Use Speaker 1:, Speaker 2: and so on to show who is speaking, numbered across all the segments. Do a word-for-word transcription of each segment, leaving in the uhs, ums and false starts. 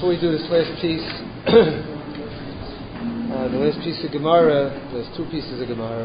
Speaker 1: Before we do this last piece, uh, the last piece of Gemara, there's two pieces of Gemara.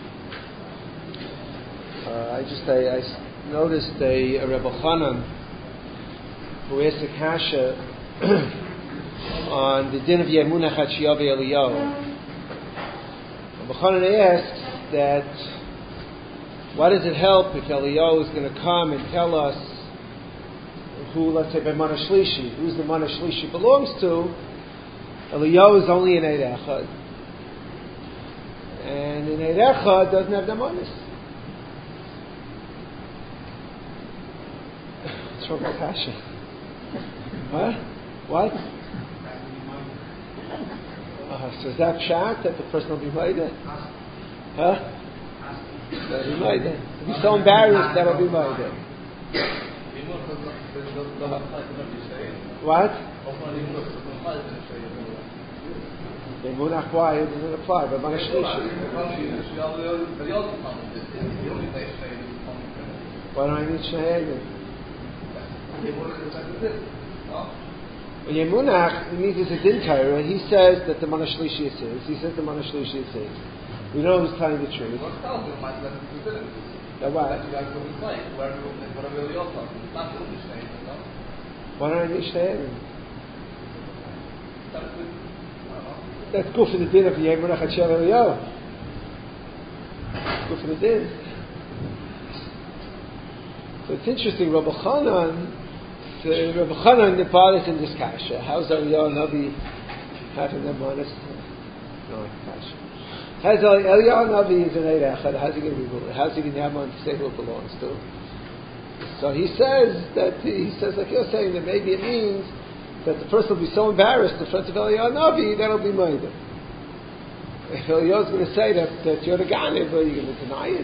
Speaker 1: Uh, I just I, I noticed a, a Rebbe Chanan who asked a kasha on the din of Yemunach Hachiyavi Eliyahu. Rebbe Chanan asks that why does it help if Eliyahu is going to come and tell us who, let's say, by Mana Shlishi, who's the Mana Shlishi belongs to? Eliyahu is only an Eid Echad, and an Eid Echad doesn't have the manas. What's wrong with Kasha? Huh? What? Uh, so is that pshat that the person will be made? Huh? That'll be made. He'll be so embarrassed that'll be made. What? Yemunach, why? It doesn't apply, but Mana Shlishi. Why don't I need Shnehagen? Well, Yemunach means it's a din Torah. He says that the Mana Shlishi is his. He says the Mana Shlishi is his. We know who's telling the truth. That what? Why don't I need Shnehagen? That's good for the din of Yemunach Hachiyavi Eliyahu. Good for the din. So it's interesting, Rabbi Chanan, so Rabbi Chanan the bothers in this kasha. How's Eliyahu Navi having them honest? No, kasha. How's Eliyahu Navi is an Eid Echad? How's he going to be ruled? How's he going to have one to say who it belongs to? So he says that he says like you're saying that maybe it means that the person will be so embarrassed in front of Eliyahu Navi that'll be murder. If Eliyahu is going to say that, that you're the Ganev, are you going to deny it?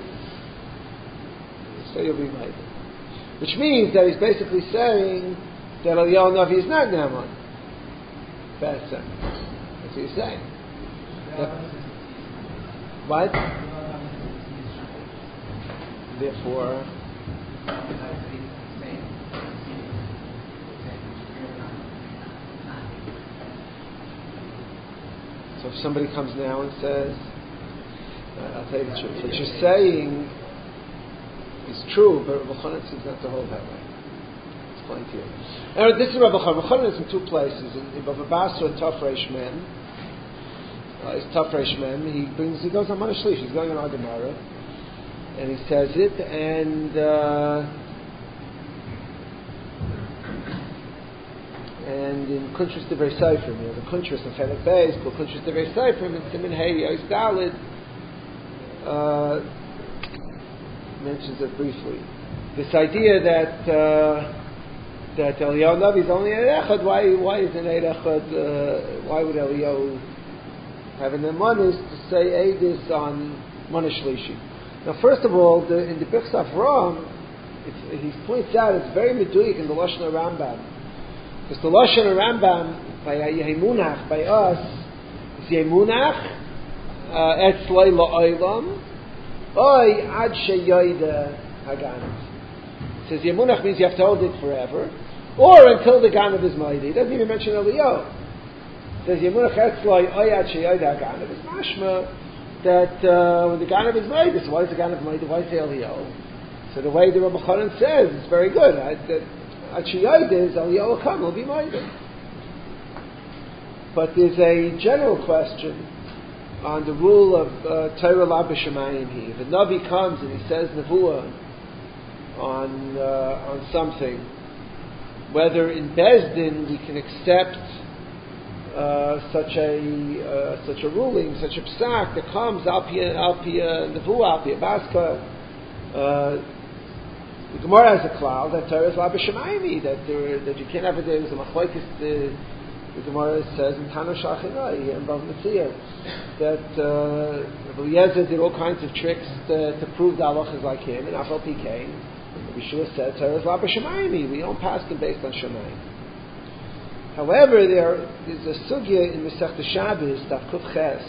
Speaker 1: So you'll be murder. Which means that he's basically saying that Eliyahu Navi is not Naaman. That's it. That's what he's saying. That, what? Therefore, so if somebody comes now and says, uh, I'll tell you the truth, what you're saying is true, but Rabbi Chanan seems not to hold that way. It's plain to you. Now, this is Rabbi Chanan. Rabbi Chanan is in two places. In, in Bava Basra and Taf Reish Mem. Uh, it's Taf Reish Mem. He brings, he goes on Mana Shlishi. He's going on our Gemara, and he says it, and uh, and in Kuntrus Divrei Seifrim, you know, the Kuntrus of Chelik Beis, called Kuntrus Divrei Seifrim, and Simin Hey Yos Dalid uh, mentions it briefly. This idea that uh, that Eliyahu Navi is only an Echad. Why? Why is an Echad? Uh, why would Eliyahu have an Emanis to say Eidis on Mana Shlishi? Now, first of all, the, in the Birchas Avraham, he points out it's very meduyik in the Lashon Rambam. Because the Lashon Rambam by Yemunach by us is Yemunach Etzloi La'olam Oy Ad Sheyoida Haganav. It says Yemunach means you have to hold it forever, or until the Ganav is mighty. It doesn't even mention Eliyahu. It says Yemunach Etzloi Oy Ad Sheyoida Haganav. It's mashma that uh, when the Ganav is mighty, so why is the Ganav mighty? Why say Eliyahu? So the way the Rabbi Chanan says, it's very good. I, that, Achiyayde is Eliyahu come will be mighty. But there's a general question on the rule of uh, Torah La B'Shamayim here. If a Navi comes and he says Nevuah on uh, on something, whether in Bezdin we can accept uh, such a uh, such a ruling, such a psak that comes Al Pia Al Pia Nevuah, Al Pia Baska. Uh, The Gemara has a cloud that Torah is La B'Shamayim, that there that you can't have a day. There's a machlokes. The, the Gemara says in Tano Shachinai and Bav Metzia that uh, Eliezer did all kinds of tricks to, to prove the halach is like him, and Afal P came. Yeshua said Torah is La B'Shamayim. We don't pass them based on Shamayim. However, there is a sugya in Masechta Shabbos Daf Kuf Ches.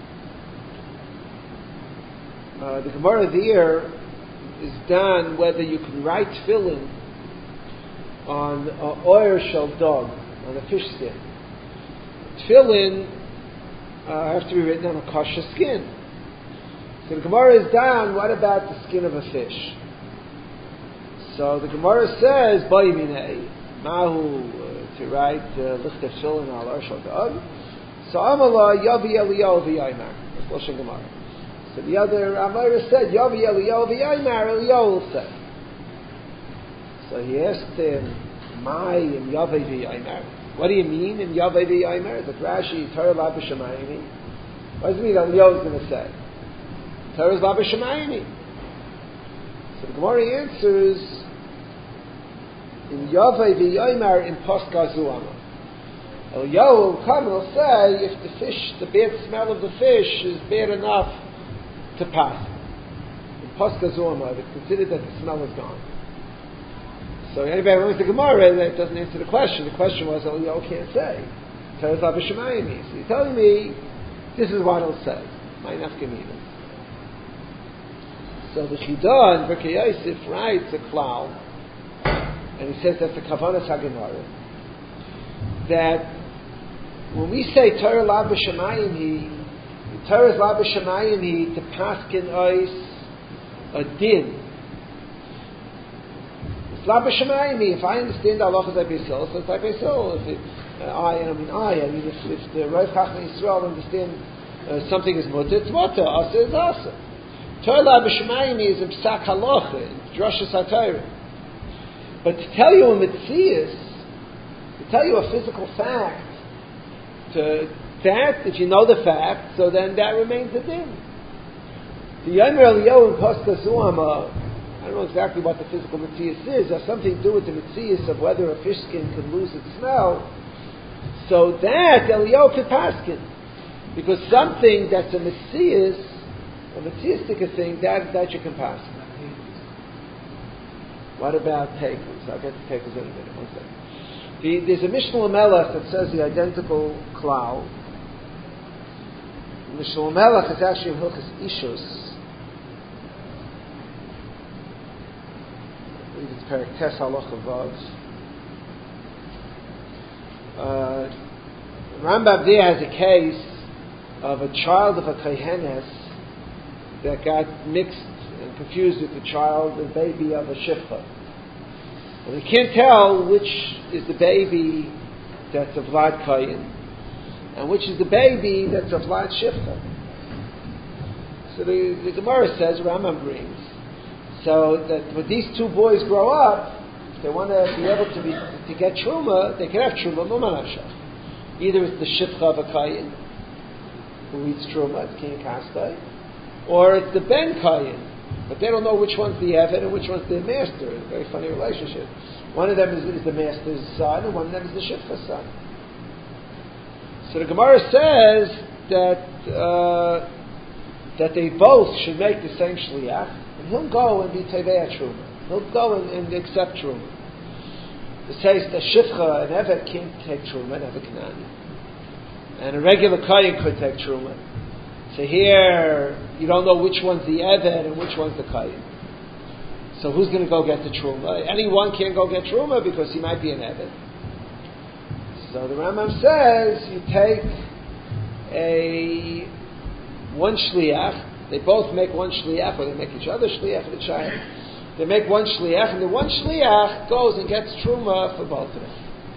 Speaker 1: Uh, the Gemara there is done whether you can write tefillin on uh, oyer shel dog, on a fish skin. Tefillin uh, have to be written on a kosher skin. So the Gemara is down, what about the skin of a fish? So the Gemara says, Bayimine, Mahu, to write Lichte Tefillin al Arshal Da'ag. So Amala Yavi Eliyahu v'Yaimar. That's Lashon Gemara. So the other Amara said, Yavi Eliyahu v'Yaimar, Eliyahu will say. So he asked him, Mai in Yavi v'Yaimar. What do you mean in Yavi v'Yaimar? That Rashi, Torah la b'Shamayim. What does it mean Eliyahu is going to say? Torah la b'Shamayim. So the Gemara answers, in Yavi v'Yaimar in Pascha Zuama. Eliyahu will come and will say, if the fish, the bad smell of the fish is bad enough to pass. In Pascha Zuama, it's considered that the smell is gone. So anybody who wants the Gemara, that doesn't answer the question. The question was, Eliyahu can't say. Torah la b'Shamayim. So you're telling me, this is what he'll say. My nafkamina. So the Chidah in Berkei Yosef writes a klal, and he says that's the Kavanas HaGemara, that when we say Torah la b'Shamayim hi, Torah la b'Shamayim hi to paskin ois a din. It's la b'Shamayim hi. If I understand the halachas like Beisol, so it's like Beisol. If it, uh, I, I mean I, I mean if, if the Rav Chachmei Yisrael understand uh, something is mutter, it's mutter. Asa is asa. Torah la b'Shamayim hi is a psak halacha, drashas haTorah. But to tell you a mitzias, to tell you a physical fact, to that, if you know the fact, so then that remains a din. The Yomer Eliyahu in Pascha Zuama, I don't know exactly what the physical mitzias is, has something to do with the mitzias of whether a fish skin can lose its smell. So that Eliyahu could paskin, because something that's a mitzias, a mitziastic thing, that that you can paskin. What about tekus? I'll get to tekus in a minute. One second. The, there's a Mishnah Lamelech that says the identical klal. The Mishnah Lamelech is actually in Hilchos Ishus. I believe it's Perek Tes Halacha Vav. Uh, Rambam there has a case of a child of a kohenes that got mixed and confused with the child, the baby of a shifcha. And they can't tell which is the baby that's of Vlad Kayin and which is the baby that's of Vlad Shifcha. So the, the Gemara says, Rambam brings, so that when these two boys grow up, if they want to be able to be to get Truma, they can have Truma Mumanashach. Either it's the Shifcha of a Kayin, who eats Truma, it's King Kastai, or it's the Ben Kayin. But they don't know which one's the Eved and which one's the master. It's a very funny relationship. One of them is, is the master's son, and one of them is the Shifcha's son. So the Gemara says that uh, that they both should make the same shliach, and he'll go and be Tevei Truma. He'll go and, and accept Truma. It says the Shifcha and Eved can't take Truma, and Eved Kanani. And a regular Kayin could take Truma. So here, you don't know which one's the Eved and which one's the Kayin. So who's going to go get the Truma? Anyone can't go get Truma because he might be an Eved. So the Rambam says, you take a one shliach, they both make one shliach, or they make each other shliach for the child. They make one shliach, and the one shliach goes and gets Truma for both of them.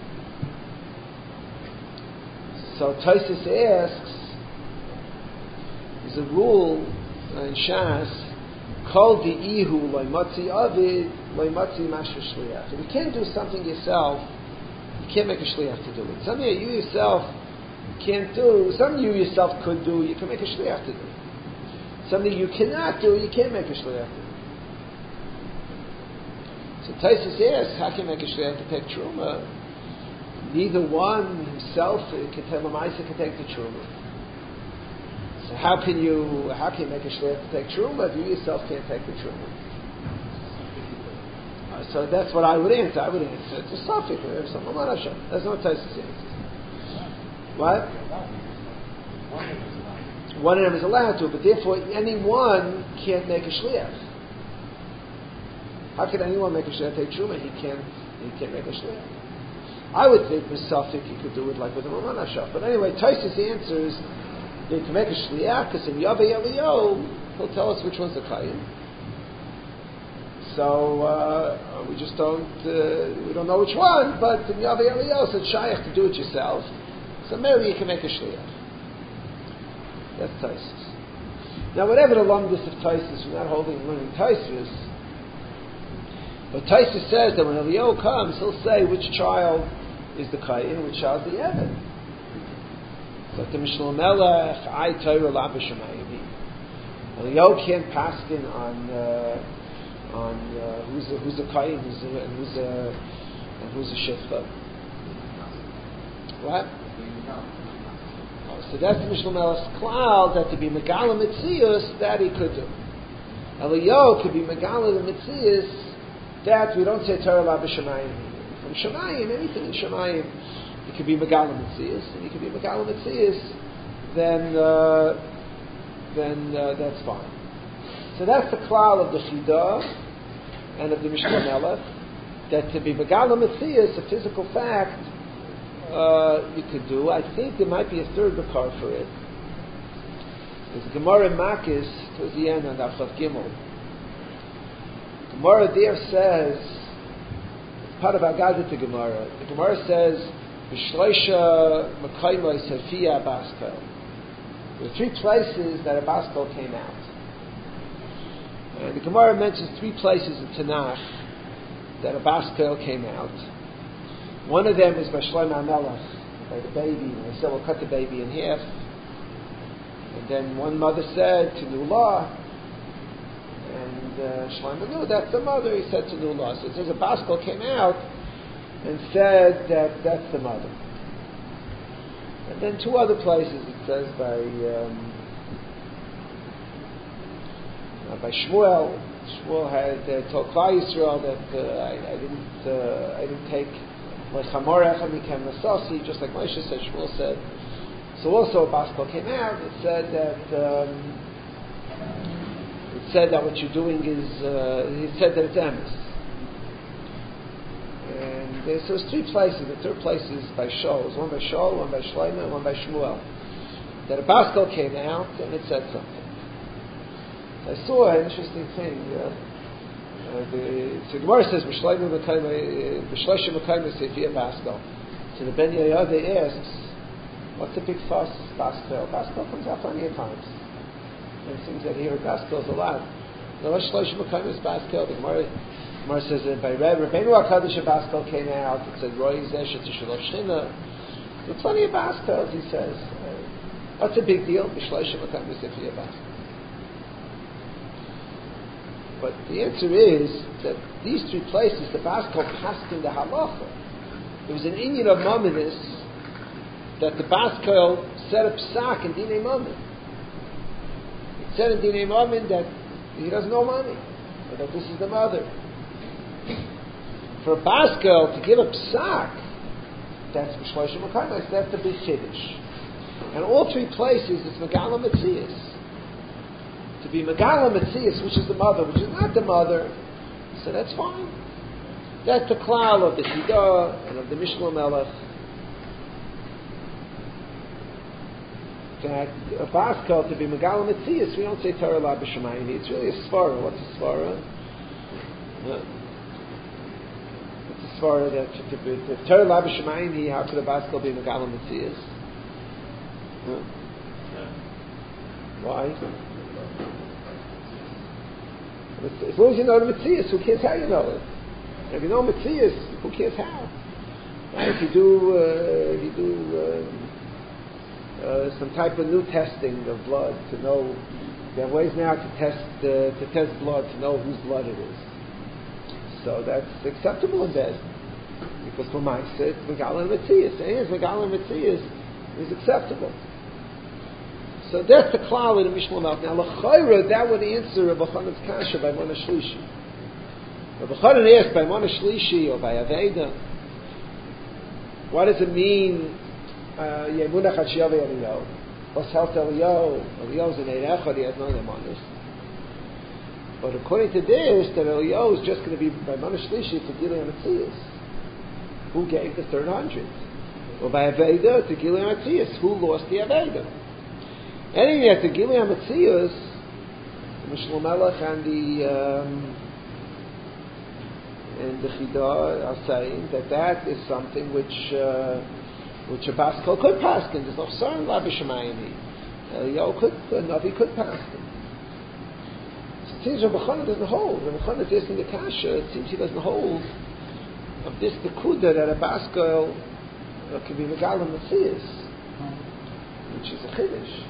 Speaker 1: So Tosfos asks, there's a rule in Shas, called the ihu loimatzi avid loimatzi masher shliach. If you can't do something yourself, you can't make a shliach to do it. Something that you yourself can't do, something you yourself could do, you can make a shliach to do. Something you cannot do, you can't make a shliach to do. So Tosfos asks, how can you make a shliach to take truma? Neither one himself can tell Lamaisa can take the truma. So how can you how can you make a shliach to take truma if you yourself can't take the truma? Uh, so that's what I would answer. I would answer. It's a suffix. That's not Tosfos answer. What? One of them is allowed to, but therefore anyone can't make a shliach. How can anyone make a shliach take truma? He can't. He can't make a shliach. I would think with Suffolk you could do it like with a Maman Hashaf. But anyway, Taisus answers that you can make a Shliach, because in Yavei Eliyahu, he'll tell us which one's the Kayin. So uh, we just don't, uh, we don't know which one, but in Yavei Eliyahu it's Shaykh to do it yourself. So maybe you can make a Shliach. That's Taisus. Now whatever the lumdus of Taisus, we're not holding and learning Taisus, but Taisus says that when Eliyahu comes, he'll say which child is the Kayin, which child is the Eved. So the Mishnah Melech, I Torah La B'Shamayim. Eliyahu can't paskin on uh, on uh, who's a, who's a Kayin, who's a, and who's a and who's a Shifcha. What? Oh, so that's the Mishnah Melech's klal, that to be Megala Mitzius, that he could do. Eliyahu could be Megala the Mitzius, that we don't say Torah La B'Shamayim. From Shamayim, anything in Shamayim, it could be Megala Mitzias, and it could be Megala Mitzias, then uh, then uh, that's fine. So that's the klal of the Chidah and of the Mishnah Melech, that to be Megala Mitzias, a physical fact, uh, you could do. I think there might be a third bakar for it. There's a Gemara in Makis towards the end on Daf Gimel. Gemara there says, part of Agadah to Gemara. The Gemara says, "B'shleisha Mekayma Sefia Baskel." There were three places that a Baskel came out, and the Gemara mentions three places in Tanakh that a Baskel came out. One of them is by Shlomo HaMelech, by the baby. And they said, "We'll cut the baby in half." And then one mother said to Nulah, and uh, Shlomo knew that's the mother. He said to Nulah. So it says a Baskel came out and said that that's the mother. And then two other places it says by um, uh, by Shmuel. Shmuel had uh, told Klal Yisrael that uh, I, I didn't uh, I didn't take my chamor echad mikem nasasi, just like Moshe said. Shmuel said. So also a Baskel came out. It said that. Um, It said that what you're doing is, uh, he said that it's emes. And uh, so there's three places. The third place is by Shaul. One by Shaul, one by Shlomo, and one by Shmuel. That a Baskel came out and it said something. I saw an interesting thing. Uh, uh, the, so the Gemara says, B'shleisha Mekayma Sefia Baskel. So the Ben Yehoyada asks, what's the big fuss? Baskel. Baskel comes out plenty of times. And it seems that here at Baskel is a lot. The Rosh Shloshim Mekayim is Baskel. The Gemara, Gemara says that by Rabbeinu HaKadosh Baskel came out. It said Roy Zesh T'Shalosh Shina. There are plenty of Baskels, he says. Uh, what's a big deal? B'shloshim Mekayim Sefia Baskel. But the answer is that these three places, the Baskel passed in the halacha. There was an inyan of Mamonis that the Baskel set up psak and dinei mammon. Said in Dinei Mammon that he doesn't know money, or that this is the mother. For a Baskel to give a psak, that's B'shloshim Mekayim, that's the big chiddush. And all three places, it's Megala Metzias. To be Megala Metzias, which is the mother, which is not the mother, so that's fine. That's the klal of the Chidah and of the Mishnah Melech. That a Baskel to be Megala Metzias, we don't say Torah La B'Shamayim. It's really a svara. What's a svara? Yeah. It's a svara that to be if Torah La B'Shamayim, how could a Baskel be Megala Metzias? Yeah. Why? As long as you know the Metzias, who cares how you know it? If you know Metzias, who cares how? Right? If you do, uh, if you do. Uh, Uh, some type of new testing of blood to know. There are ways now to test uh, to test blood to know whose blood it is. So that's acceptable in bed because for my sake, Megala Metzias, and Megala Metzias is acceptable. So that's the klal in the Mishnah Melech. Now l'chayra, that would answer Rabbi Chanan's kasha by Mona Shlishi. Rabbi Chanan asked by Mona Shlishi or by Aveda, what does it mean? Yemunach at Shiyavei Eliyahu. What's helped Eliyahu? Eliyahu's an Eid Echad, he has no Nemanis. But according to this, that Eliyahu is just going to be by Mona Shlishi for dealing on Metzias. Who gave the third hundred? Well, by Aveda to Gilui Matzias, who lost the Aveda? Anyway, at the Gilui Matzias, the Shlomo Melech and the um, and the Chida are saying that that is something which uh, which a Bas Kol could paskin. There's no sorry Lav Shemayim. Eliyahu could, a Navi could paskin. So it seems Rabbi Chana doesn't hold. Rabbi Chana is asking the Kasha. It seems he doesn't hold of this the Kuda that a Bas Kol uh, can be Megalim Matzias, which is a Chiddush.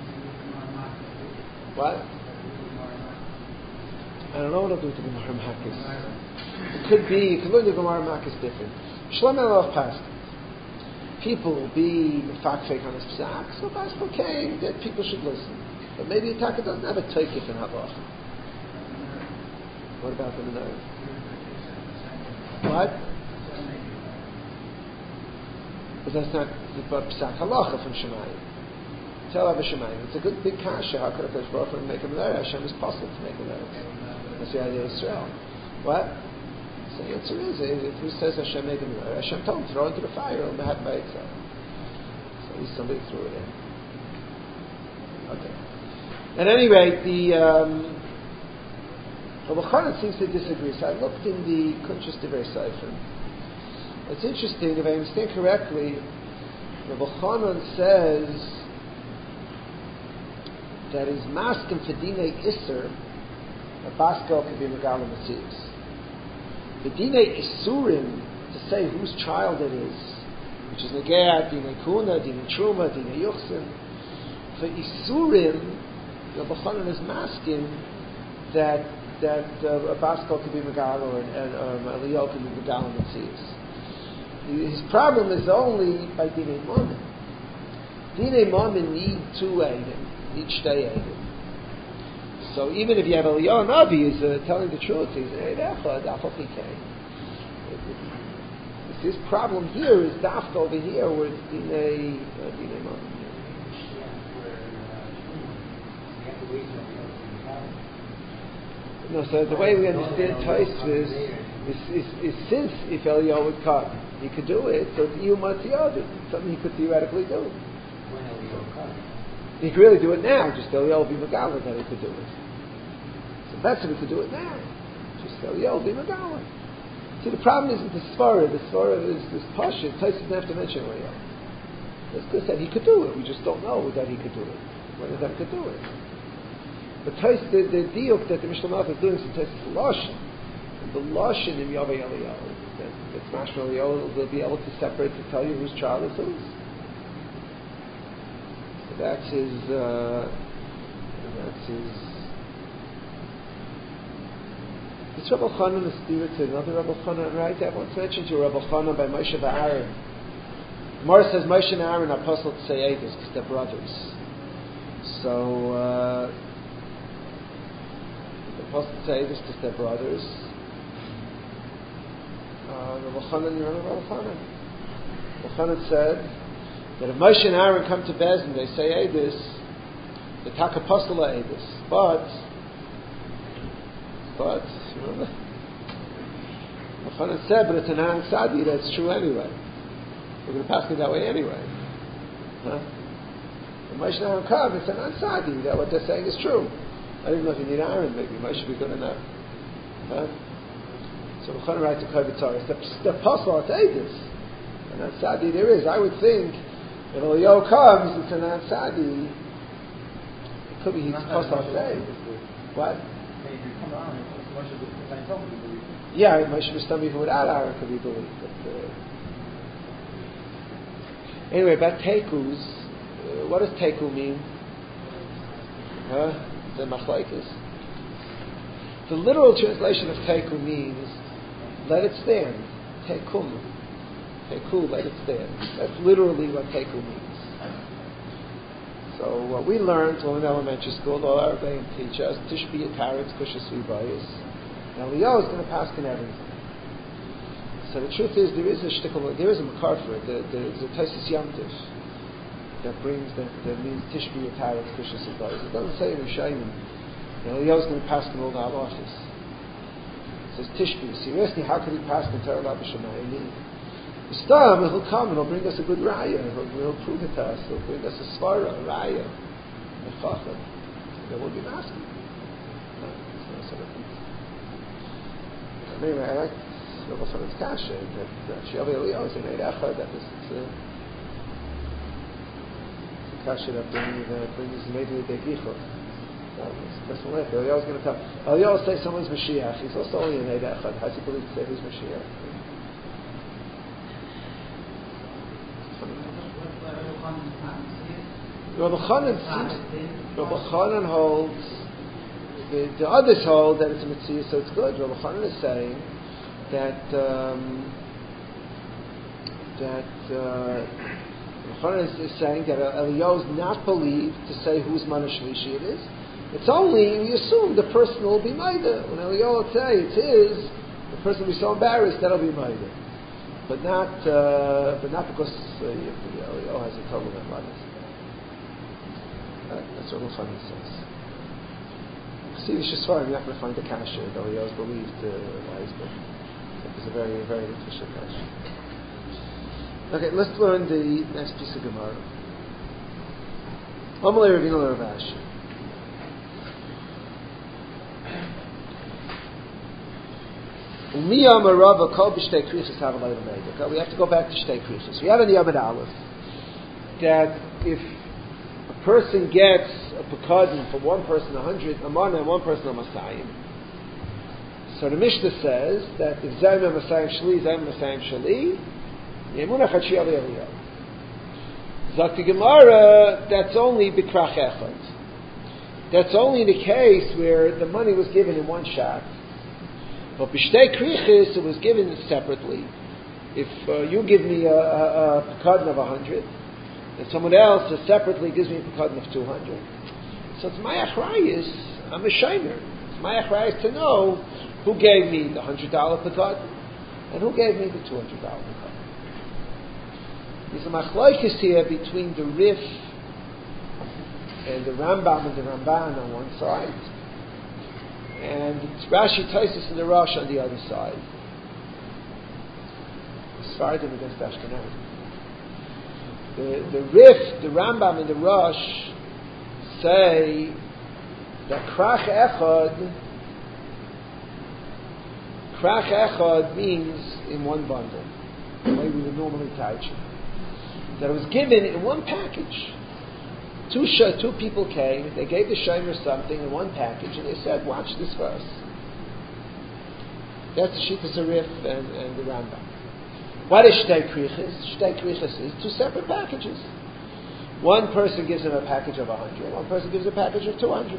Speaker 1: What? I don't know what I'll do with the Gemara Makis. It could be, you could learn the Gemara Makis different. Shlomo Melech passed. People will be mefakfek on his psak, so that's okay, that people should listen. But maybe a taka doesn't have a taikif in halacha. What about the Menorah? What? But that's not the psak halacha from Shemayim. Tell Abba Shemayim. It's a good big kasha. How could a Kodesh Baruch Hu make a Menorah? Hashem is possible to make a Menorah. That's the idea of Israel. What? So the answer is, if who says Hashem made a Menorah? Hashem told him to throw it into the fire. It'll have by itself. So at least somebody threw it in. Okay. At any rate, the um, Rabbi Chana seems to disagree. So I looked in the Kuntres Divrei Sefer. It's interesting, if I understand correctly, Rabbi Chana says that is maskim for dinei iser, a Bas Kol can be Megalim Matzias. The dinei isurim, to say whose child it is, which is Negea, dinei kuna, dinei truma, dinei yuchsin. For isurim, Rabbi Chanan is masking that that uh, a Bas Kol can be Megalim or an um, Eliyahu can be Megalim Matzias. His problem is only by dinei mammon. Dinei mammon need two eidim. Each day eidim. So even if you have Eliyahu Navi who's uh, telling the truth, he's an Eidechad, Dafal Pikei. His problem here is Dafka over here where it's Dinei uh, Dinei Mammon. No, so the way we understand Tosfos is, is, is, is since if Eliyahu would come, he could do it, so it's Iyum Matziyadu. It's something he could theoretically do.
Speaker 2: When Eliyahu comes.
Speaker 1: He could really do it now, just Eliyahu be Megalim that he could do it. So that's if he could do it now. Just Eliyahu be Megalim. See, the problem is with the Svara. The Svara is this Pasha. Tosfos doesn't have to mention Eliyahu. It's good that he could do it. We just don't know that he could do it. Whether that could do it. But Tosfos, the, the diuk that the Mishnah Malach is doing is Tosfos Lashon. And the Lashon in Yavei Eliyahu. That, that's Mashma Eliyahu will be able to separate to tell you whose child is whose. That's his, uh, that's his, this Rabbi Chanan is spirit to another Rabbi Chanan, right? I once mentioned to Rabbi Chanan by Moshe and Aaron. Gemara says Moshe and Aaron are apostle to say Eidos because they're brothers. So, uh, the apostle to say Eidos because they're brothers. Uh, Rabbi Chanan, you remember Rabbi Chanan? Rabbi Chanan said, that if Moshe and Aaron come to Bezdin, they say Eidos, the Takapostala Eidos. But, but, you remember? Machana said, but it's an Aaron Sadi, that's true anyway. We're going to pass it that way anyway. Huh? If Moshe and Aaron come, it's an Aaron Sadi, that what they're saying is true. I don't know if you need Aaron, maybe Moshe would be good enough. Huh? So Machana writes a Kovetzaris, the, the apostle, it's Eidos. And Aaron Sadi there is. I would think, if Eliyahu comes, it's an Ansadi. It could be he's supposed to say. What? Yeah, Moshe Mustami even without Aaron could be believed. But, uh, anyway, about Tekus, uh, what does Teku mean? Huh? The Machlaikas. The literal translation of Teku means let it stand. Tekum. Teku, let it stand. That's literally what Teku means. So what we learned when we were in elementary school, all our Rebbeim teach us, Tishbi Yataretz Kushas Vibayis. Now Eliyahu is going to pass in everything. So the truth is, there is a shtickle, there is a makar for it. There, there's a Tosfos Yamtiv that brings, that, that means Tishbi Yataretz Kushas Vibayis. It doesn't say in Rishayim, Eliyahu is going to pass in all the halachas. It says Tishbi. So you're asking, how could he pass in Torah L'Abba Shemayim? Stam, he'll come and he'll bring us a good raya. He'll, he'll prove it to us. He'll bring us a svara, a raya, a chacham. Then we'll be masking. No, it's not sort of thing. Anyway, I like Rabbi Chanan's kasha that Shiav Eliyahu is an Eid Echad. That is it's a, it's a kasha that brings uh, brings maybe a begichot. That's the way. Eliyahu is going to tell. Eliyahu will say someone's Mashiach. He's also only an Eid Echad. How does he believe to say he's Mashiach? Rabbi Chanan seems, Rabbi Chanan holds, the, the others hold that it's a mitzvah, so it's good. Rabbi Chanan is saying that um, that uh, Rabbi Chanan is, is saying that Eliyahu is not believed to say whose mana shlishi it is. It's only, we assume the person will be Maida. When Eliyahu will say it's his, the person will be so embarrassed that'll be Maida. But not, uh, but not because uh, Eliyahu has a total of Maida. That's what Rabbi Chanan says. See, the Shesvarim, you're not going to find the kasha that Eliyahu is believed uh, wise, but it's a very, very official kasha. Okay, let's learn the next piece of Gemara. Amalei Ravina Rav Ashi. We have to go back to Shtei Krichas. We have in the Yamid Aleph that if a person gets a pekadon for one person a hundred amana and one person a masayim, so the Mishnah says that if Zayim a masayim shli, Zayim a masayim shli, Yemunach Hachi Ali Eliyahu. Zakti Gemara, that's only Bikrach Echad. That's only the case where the money was given in one shot. But b'shtei krichis, it was given separately. If uh, you give me a, a, a pekadon of a hundred, and someone else uh, separately gives me a pekadon of two hundred, so it's my achrayis. I'm a shamer. It's my achrayis to know who gave me the hundred dollar pekadon and who gave me the two hundred dollar pekadon. There's a machlokes here between the Rif and the Rambam and the Ramban on one side, and Rashi Taisus and the Rosh on the other side. Sfardim against Ashkenazim. The the Rif, the Rambam, and the Rosh say that Krach Echad, Krach Echad means in one bundle, the way we would normally touch it. That it was given in one package. Two sh- two people came, they gave the shomer something in one package, and they said, watch this for us. That's the Shittas Arif and, and the Rambam. What is Shtei Krichas? Shtei Krichas is two separate packages. One person gives them a package of one hundred, one person gives a package of two hundred.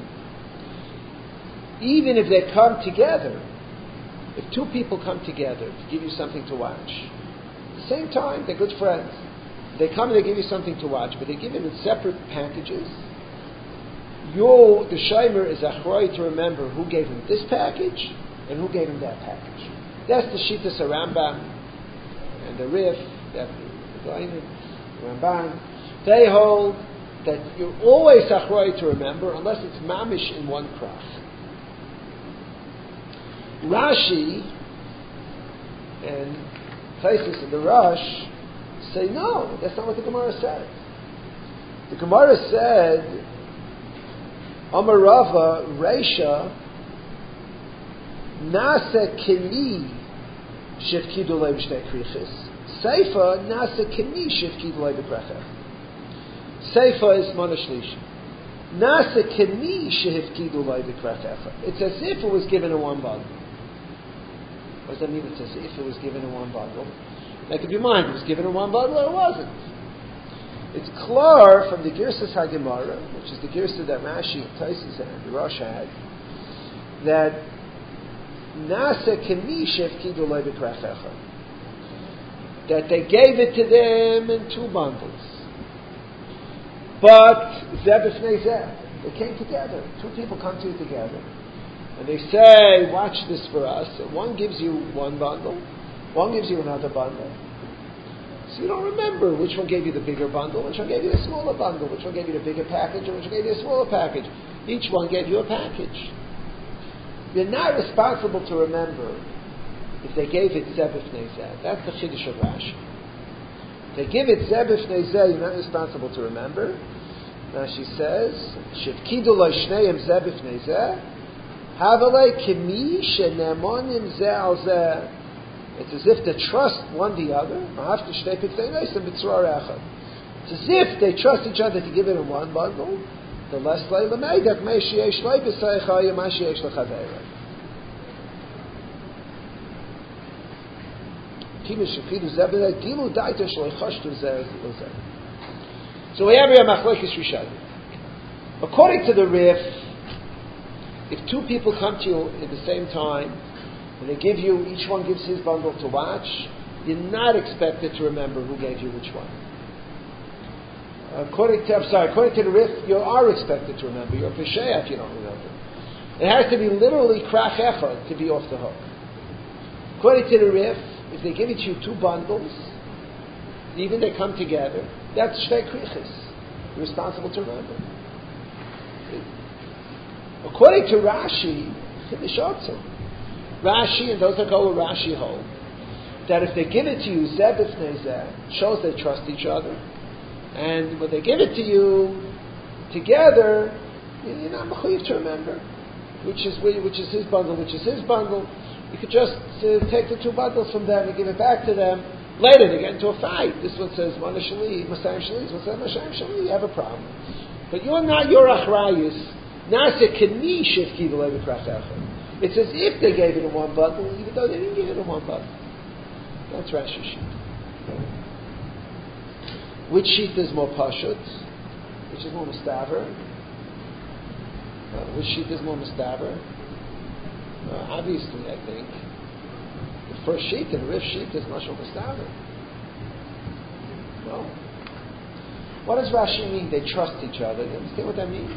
Speaker 1: Even if they come together, if two people come together to give you something to watch, at the same time, they're good friends. They come and they give you something to watch, but they give it in separate packages. You, the Shomer, is achroi to remember who gave him this package and who gave him that package. That's the Shittas Rambam and the Rif, that the Ramban. They hold that you're always achroi to remember unless it's mamish in one krach. Rashi and Taisus and the Rosh say no, that's not what the Gemara said. The Gemara said, Amar Rava Reisha Nasa Kini Shifkidu Lev Shtei Krichis. Seifa Nasa Kini Shifkidu Lev Krechach. Seifa is Mana Shlishi. Nasa Kini Shifkidu Lev Krechach. It's as if it was given in one bundle. What does that mean? It's as if it was given in one bundle. Make up your mind, it was given in one bundle or it wasn't. It's clear from the Girsas HaGemara, which is the Girsa that Rashi and Taisus and the Rosh had, that Nasa Kanishef Kidu Lei B'Krachecha, that they gave it to them in two bundles. But Zeh B'Fnei Zeh, they came together. Two people come to you together. And they say, watch this for us. And one gives you one bundle, one gives you another bundle. So you don't remember which one gave you the bigger bundle, which one gave you the smaller bundle, which one gave you the bigger package, and which one gave you the smaller package. Each one gave you a package. You're not responsible to remember if they gave it Zeh B'Fnei Zeh. That's the Chiddush of Rashi. They give it zeh b'fnei zeh, you're not responsible to remember. Rashi says, "Shivkidu lo shneim zeh b'fnei zeh, havalei kimi shenemonim zeh al zeh." It's as if they trust one the other. It's as if they trust each other to give it in one bundle. The less leila meidak meishiyesh lei b'seicha yemashiyesh lechaveira. So we have here machlokes rishonim. According to the Rif, if two people come to you at the same time and they give you, each one gives his bundle to watch, you're not expected to remember who gave you which one. According to, I'm sorry, according to the Rif, you are expected to remember. You're a pesheya if you don't remember. It has to be literally krach echad to be off the hook. According to the Rif, if they give it to you two bundles, even they come together, that's shtei kriches. You're responsible to remember. According to Rashi, Rashi and those that go with Rashi hold that if they give it to you zeh b'fnei zeh, shows they trust each other, and when they give it to you together, you're not mechuyev to remember which is which is his bundle, which is his bundle. You could just uh, take the two bundles from them and give it back to them. Later they get into a fight. This one says Mana Shali, Masayim Shali, this one says Masayim Shali. You have a problem, but you're not your achrayus. Nase keni shifki v'lei b'krach echad. It's as if they gave it in one bundle, even though they didn't give it in one bundle. That's Rashi sheet. Which sheet is more pashut? Which is more mustaver? Uh, which sheet is more mustaver? Uh, obviously, I think the first sheet, the Rif sheet, is much more mustaver. Well, what does Rashi mean? They trust each other. You understand what that means?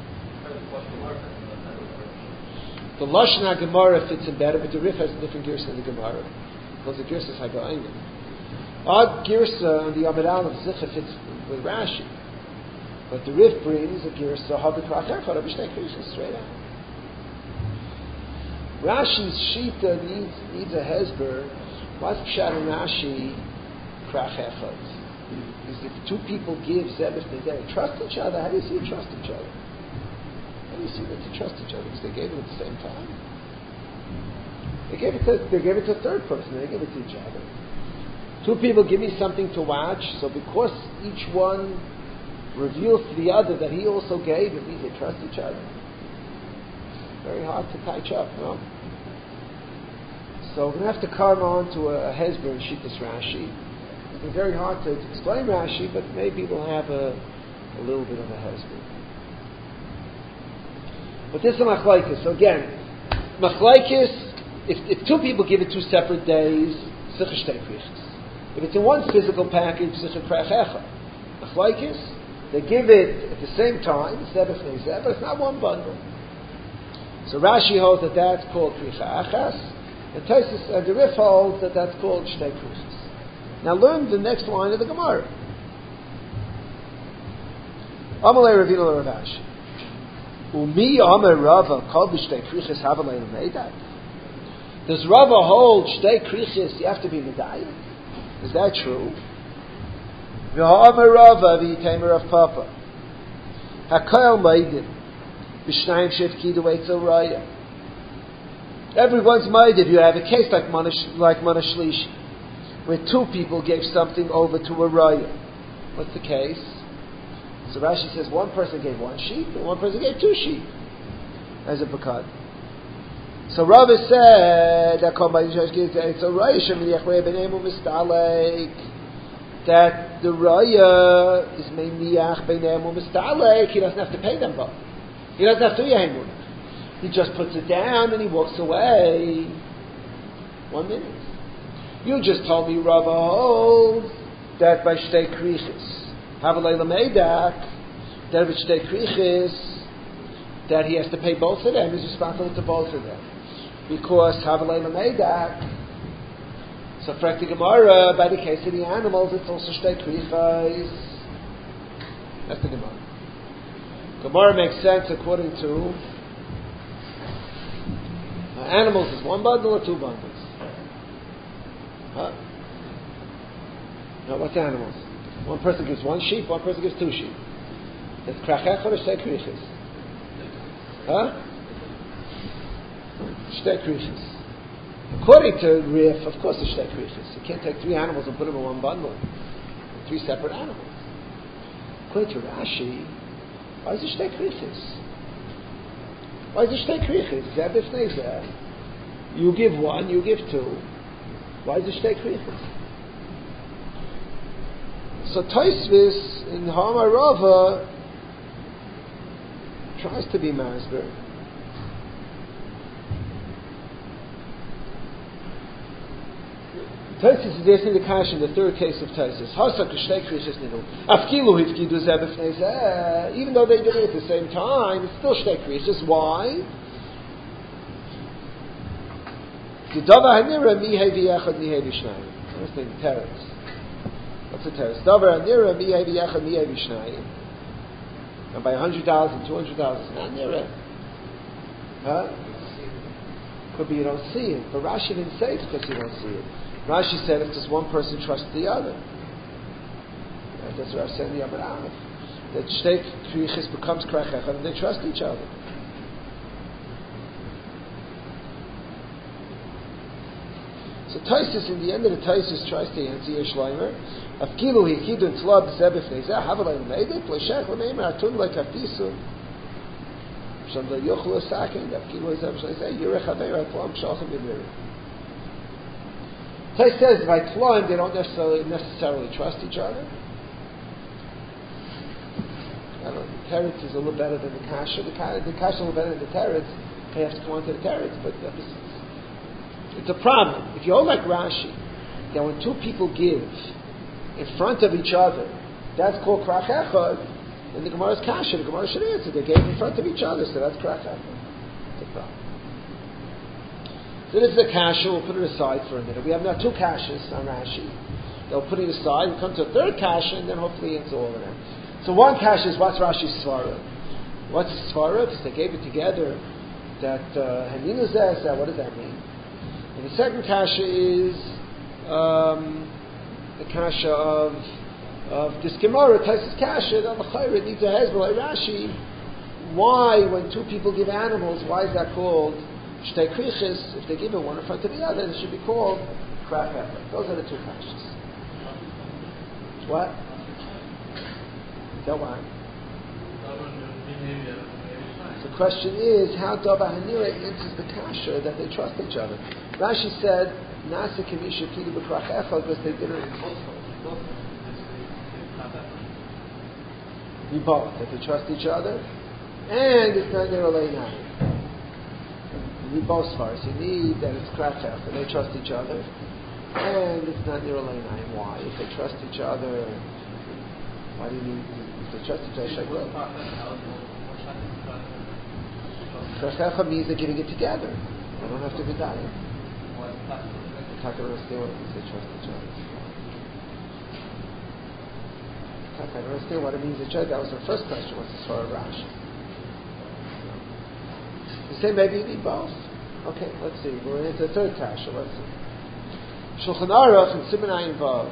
Speaker 1: The Lashon HaGemara fits in better, but the Rif has a different girsa than the Gemara. Because the girsa is Haga'ayim. Our girsa on the Amid Aleph Zicha fits with Rashi. But the Rif brings a girsa Habikrach Echad, Abishnei Krishna, straight out. Rashi's Shita needs, needs a Hezber. What's Pshat in Rashi? Krach Echad. Because if two people give Zebeth, they trust each other. How do you see you trust each other? How do you see that they trust each other? Because they gave it at the same time. They gave it to they gave it to a third person. They gave it to each other. Two people give me something to watch, so because each one reveals to the other that he also gave, it means they trust each other. Very hard to patch up, no? So we're going to have to come on to a, a Hezber and Shittas Rashi. It's very hard to, to explain Rashi, but maybe we'll have a, a little bit of a Hezber. But this is a machlokes. So again, machlokes, if, if two people give it two separate days, sicha shtei kriches. If it's in one physical package, sicha krach echad. Machlokes, they give it at the same time, zeh b'fnei zeh, but it's not one bundle. So Rashi holds that that's called kricha achas, and Tosfos and the Rif holds that that's called shtei kriches. Now learn the next line of the Gemara. Amalei Ravina l'Ravash. Umi Amar Rava kol b'shtei kriches havalei l'meidak. Does Rava hold shtei kriches you have to be medayik? Is that true? V'ha'amar Rava v'yiteimer of Papa. Hakoyal meidim b'shnayim shefkidu eitzel raya. Everyone's made if you have a case like Manash, like Manashlishi, where two people gave something over to a raya. What's the case? So Rashi says one person gave one sheep and one person gave two sheep as a pekat. So Rava said that that the raya is meiniach b'neim u'mistalek. He doesn't have to pay them both. He doesn't have to yahimun. He just puts it down and he walks away. One minute. You just told me Rava holds that by shtei kriches havalei l'meidak, that by shtei kriches that he has to pay both of them. He's responsible to both of them because havalei l'meidak. So for the Gemara, by the case of the animals, it's also shtei kriches. That's the Gemara. Gemara makes sense according to uh, animals is one bundle or two bundles. Huh? No, what's animals? One person gives one sheep, one person gives two sheep. That's krach echad or shtei kriches? Huh? Shtei kriches. According to Rif, of course it's shtei kriches. You can't take three animals and put them in one bundle. Three separate animals. According to Rashi, why is it shtei kriches? Why is it shtei kriches? Zeh b'fnei zeh. You give one, you give two. Why is it shtei kriches? So Tosfos in Hamarava tries to be masber. Tosfos is asking the question in the third case of Tosfos. Hasak shtei kriches nidu. Afkilu hifkidu zeh b'fnei zeh. Even though they did it at the same time, it's still shtei kriches. Why? Dava hanira mihei v'yechad mihei v'shnayim. Understand the teretz. What's the teretz? Dava hanira mihei v'yechad mihei v'shnayim. And by a hundred thousand, two hundred thousand, it's not nira. Huh? Could be you don't see it, but Rashi didn't say it's because you don't see it. Rashi said if just one person trusts the other. Right? That's what Rashi said in the Amud Aleph. That shtei kriches becomes krach echad and they trust each other. So Tosfos, in the end of the Tosfos, tries to answer Yesh Leimer. Afkilu hikidun tlab zebefnei zeh havalei lemedet l'shech l'meimer atun le'kaftisu sham lo yochlu asakin afkilu zebefnei zeh yireh chaver atlam shalchem b'mirim. Tosfos says by tlaim they don't necessarily necessarily trust each other. I don't know. The teretz is a little better than the kasha. The kasha, the kasha is a little better than the teretz. They have to come on to the teretz, but uh, it's a problem. If you hold like Rashi, that when two people give in front of each other, that's called krach echad, and the Gemara's kasha, the Gemara should answer. They gave in front of each other, so that's krach echad. It's a problem. So this is a kasha, we'll put it aside for a minute. We have now two kashas on Rashi. They'll put it aside, we'll come to a third kasha, and then hopefully answer all of them. So one kasha is, what's Rashi's svara? What's his svara? Because they gave it together, that haninu zeh, what does that mean? And the second kasha is um, the kasha of of this Gemara, Tosfos kasha, that l'chayre needs a hezbollah like Rashi. Why, when two people give animals, why is that called shtei kriches? If they give it one in front of the other, it should be called krach echad. Those are the two kashas. What? That one. The question is, how Dava Hanira answers the kasha that they trust each other. Rashi said, Nasa Kimisha Kidu B'Krach Echad, because they did it in both, that they trust each other, and it's not Nira Leinai. You need both stars. You need that it's Krach Echad, they trust each other, and it's not Nira Leinai. Why? If they trust each other, why do you need, if they trust each other, Shagro? Krach echad means they're giving it together. They don't have to be dying. They're talking about understand what it means they trust each other. I don't understand what it means they trust. That was the first question. What's the Svar of Rashi? You say maybe you need both. Okay, let's see. We're into the third kasha. Let's see. Shulchan Aruch and Siman Ayin Vav.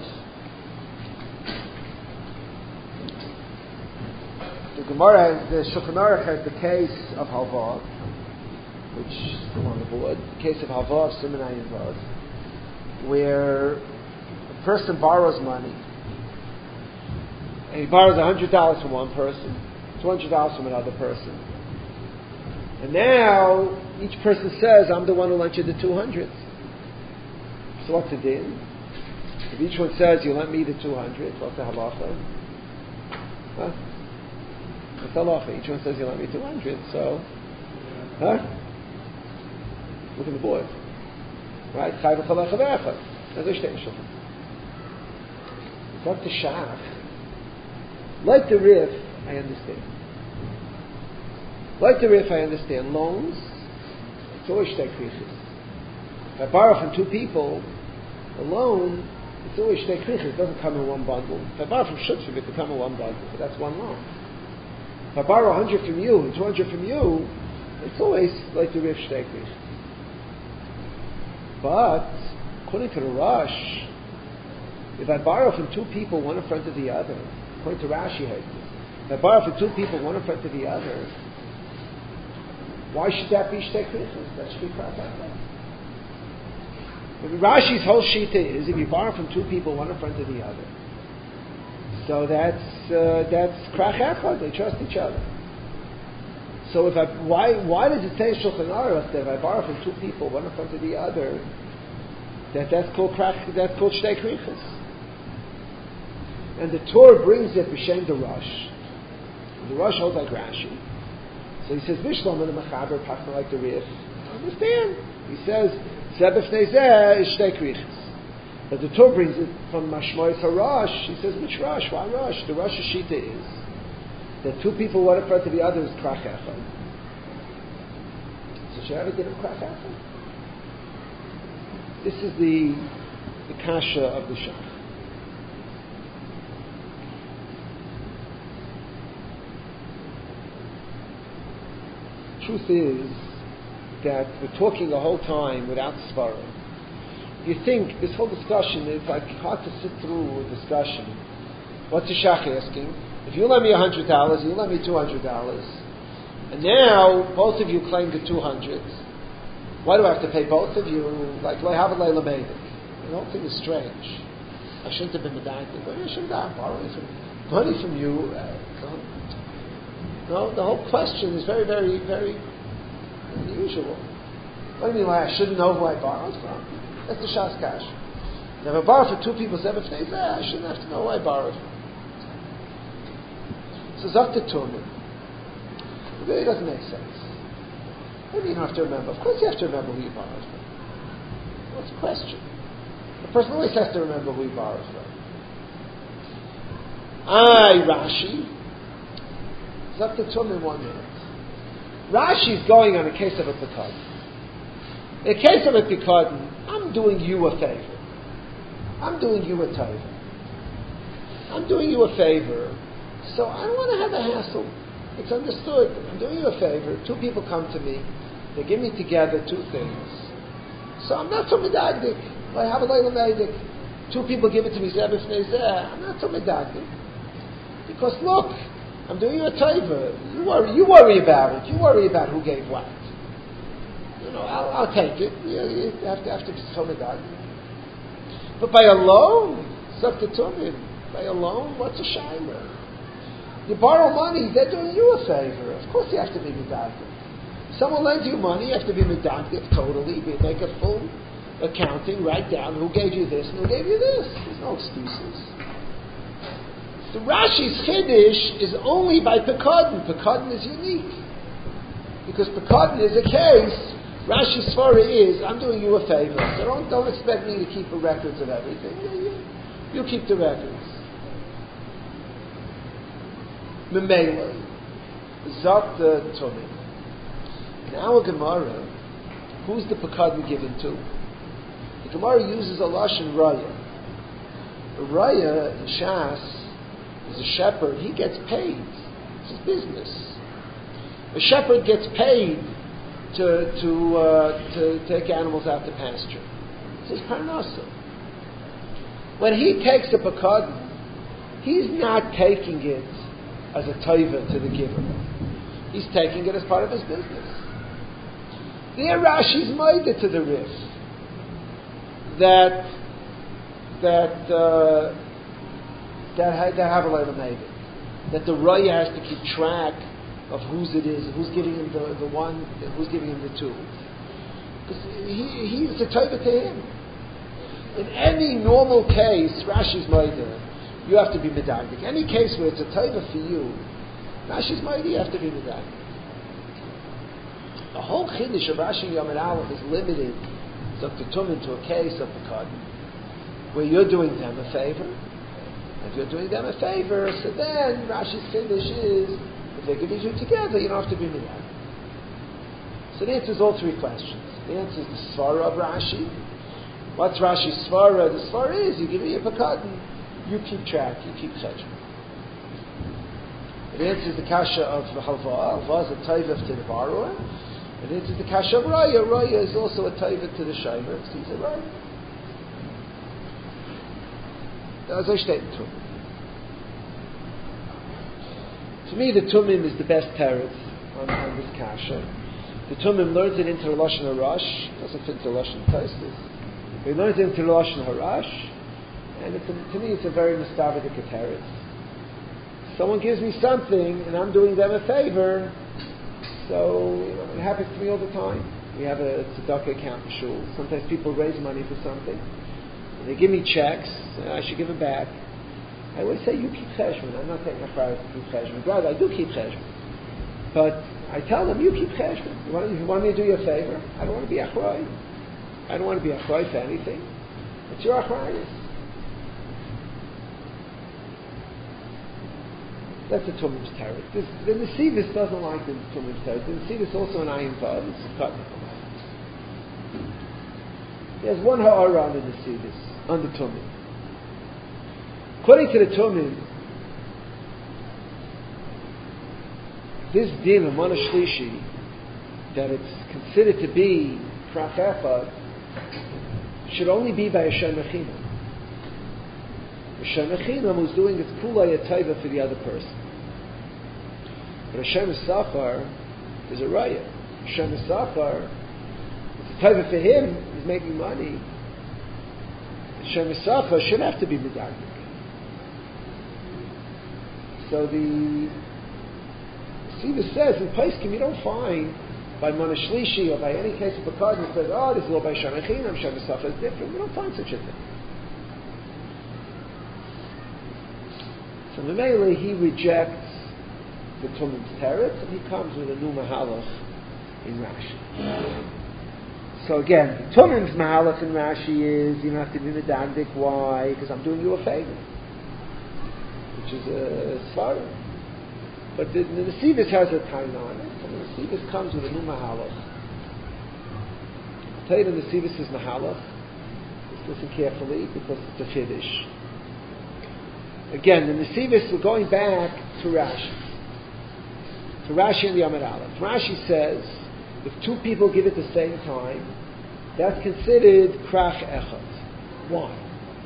Speaker 1: The Gemara, the Shulchan Aruch has the case of Halva, which is on the board, the case of Halva of Siman Ayin Vav, where a person borrows money, and he borrows one hundred dollars from one person, two hundred dollars from another person. And now, each person says, I'm the one who lent you the two hundred. So what's the din? If each one says, you lent me the two hundred, what's the halacha? Huh? What's the halacha? Each one says, you lent me two hundred, so... Huh? Look at the board. Right? Chai v'chalach v'echad. That's a shtei shulchan. It's up to Shach. Like the Rif, I understand. Like the Rif, I understand. Loans, it's always shtei kriches. If I borrow from two people, a loan, it's always shtei kriches. It doesn't come in one bundle. If I borrow from Shutchik, it come in one bundle, but that's one loan. If I borrow one hundred from you and two hundred from you, it's always like the Rif shtei kriches. But according to the Rosh, If I borrow from two people, one in front of the other, according to Rashi, if I borrow from two people, one in front of the other, why should that be shtei krichos? That should be krach echad. Rashi's whole shita is if you borrow from two people, one in front of the other, so that's uh, that's krach echad. They trust each other. So if I why why does it say in Shulchan Aruch that if I borrow from two people, one in front of the other, that that's called krach, that's called shtei krichos? And the Torah brings it b'shem the Rosh. The Rosh holds like Rashi. So he says, Mishlom and the Mechaber, Pachna like the Rif. I understand. He says, Zebef Nezeh is Shtei Krichos. But the Torah brings it from Mashmois HaRosh. He says, which Rosh? Why Rosh? The Rosh Shita is that two people, one in front of the other, is Krach Echad. So should I ever give him Krach Echad? This is the, the Kasha of the Shach. Truth is that we're talking the whole time without Svara. You think this whole discussion is like hard to sit through a discussion. What's the Shach asking? If you lend me a hundred dollars, you lend me two hundred dollars, and now both of you claim the two hundred. Why do I have to pay both of you? Like I have a leila meidik. The whole thing is strange. I shouldn't have been medayik. Maybe I shouldn't have borrowed money from you. Uh, No, the whole question is very, very, very unusual. What do you mean, why I shouldn't know who I borrowed from? That's the Shas Kash. If I borrow for two people, seven days, I shouldn't have to know who I borrowed from. So Zok the Tumen. It really doesn't make sense. Maybe you don't have to remember. Of course you have to remember who you borrowed from. What's the question? The person always has to remember who he borrowed from. I, Rashi, Zok the Tumen in one minute. Rashi is going on a case of a Pekadon. In a case of a Pekadon, I'm doing you a favor. I'm doing you a taiva. I'm doing you a favor, so I don't want to have a hassle. It's understood. I'm doing you a favor. Two people come to me. They give me together two things. So I'm not so medagdik. I have a leila meidik. Two people give it to me. Zebef nezeh. I'm not so medagdik. Because look, I'm doing you a taiva. You worry. You worry about it. You worry about who gave what. You know, I'll, I'll take it. You, you have to have to be so medagdik. But by a loan, Zaktatumim, by a loan, what's a shayla? You borrow money, they're doing you a favor. Of course you have to be medagdik. Someone lends you money, you have to be medagdik totally. You make a full accounting, write down who gave you this and who gave you this. There's no excuses. The Rashi's Chiddush is only by Pekadon. Pekadon is unique. Because Pekadon is a case. Rashi's Svara is, I'm doing you a favor. So don't, don't expect me to keep the records of everything. You, you, you keep the records. Memela, Zot the Tumim. In our Gemara, who's the Pekadon given to? The Gemara uses a Lashon Raya. A Raya in Shas is a shepherd. He gets paid. It's his business. A shepherd gets paid to to uh, to take animals out to pasture. It's his parnasa. When he takes a Pekadon, he's not taking it as a taiva to the giver. He's taking it as part of his business. There Rashi's maida to the Rif that that uh, that, ha- that have a lot of maida. That the raya has to keep track of whose it is, who's giving him the, the one, who's giving him the two. Because he, he is a taiva to him. In any normal case, Rashi's maida, you have to be medagdik. Any case where it's a taiva for you, Rashi's maida, you have to be medagdik. The whole chiddush of Rashi Yamid Aleph is limited Zaktatumim to a case of Pekadon, where you're doing them a favor. If you're doing them a favor, so then Rashi's chiddush is, if they give you together, you don't have to be medagdik. So the answer is all three questions. The answer is the svara of Rashi. What's Rashi's svara? The svara is, you give me a Pekadon, you keep track, you keep judgment. The answer is the kasha of halva. Halva is a taiva to the borrower. And the answer is the kasha of raya. Raya is also a taiva to the shaymer. He's a raya. as I state in Tumim. To me, the Tumim is the best teretz on, on this kasha. The Tumim learns it into the Lashon Harash, doesn't fit into the Lashon Tosfos. He learns it into the Lashon Harash, and it's a, to me it's a very mistavidik teretz. Someone gives me something, and I'm doing them a favor, so you know, it happens to me all the time. We have a tzedakah account in shul. Sometimes people raise money for something, and they give me checks, and I should give them back. I always say, you keep cheshbon. I'm not taking a prize to keep cheshbon. Rather, I do keep cheshbon. But I tell them, you keep cheshbon. You want, you want me to do you a favor? I don't want to be achrayus. I don't want to be achrayus for anything. It's your achrayus. That's the Tumim's teretz. The Nesivis doesn't like the Tumim's teretz. The Nesivis also an ayin vav. It's cut. There's one ha'ara on the Nesivis, on the Tumim. According to the Tumim, this din of Mana Shlishi, that it's considered to be krach echad, should only be by a Shem Echinam. A Shem Echinam who's doing its kulay a taiva for the other person. But a Shem Esachar is a raya. A Shem Esachar, it's a taiva for him, he's making money. A Shem Esachar should have to be medagdik. So the Siva says in Paiskim you don't find by Mana Shlishi or by any case of Bakad that says, oh, this is all by Shem Echinam, Shem Esachar is different. We don't find such a thing. So Memele, he rejects the Tumim's teretz and he comes with a new mahalach in Rashi. So again, the Tumim's mahalach in Rashi is you don't have to be medagdik. Why? Because I'm doing you a favor, which is a svara. But the, the Nesivis has a time on it, and the Nesivis comes with a new mahalach. I'll tell you the Nesivis' mahalach. Just listen carefully because it's a chiddush. Again, the Nesivis, we're going back to Rashi. To Rashi and the Amud Aleph. Rashi says, if two people give at the same time, that's considered krach echad. Why?